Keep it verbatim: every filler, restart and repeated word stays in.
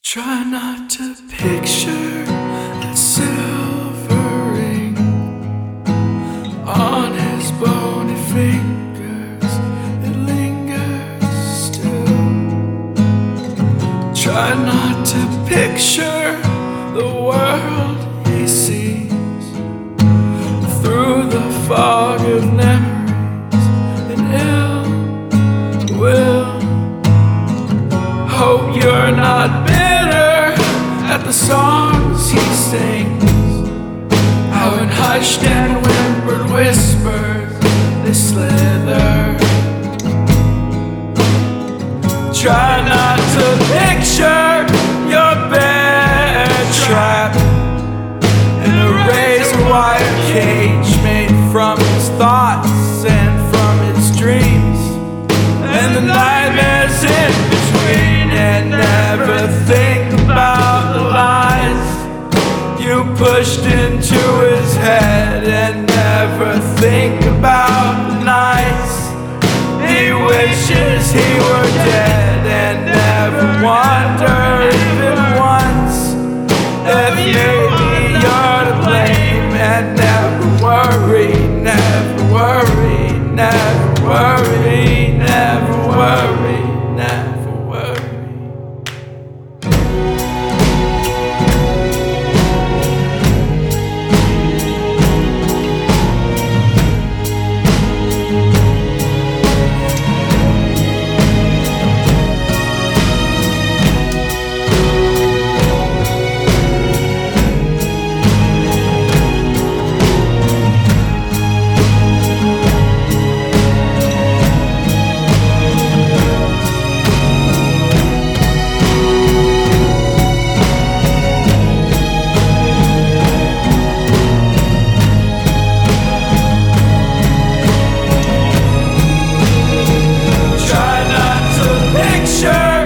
Try not to picture that silver ring on his bony fingers. It lingers still. Try not to picture the world he sees through the fog of memories and ill will. Hope you're not bitter at the songs he sings, how in hushed and whimpered whispers they slither. Try not to picture your bear trap in a razor wire cage made from his thoughts and from his dreams and the nightmares in between. And never think about the lies you pushed into his head, and never think about the nights he wishes he were dead, and never wonder even once if maybe you're to blame. And never worry, never worry, never worry, never worry, never worry. Sure.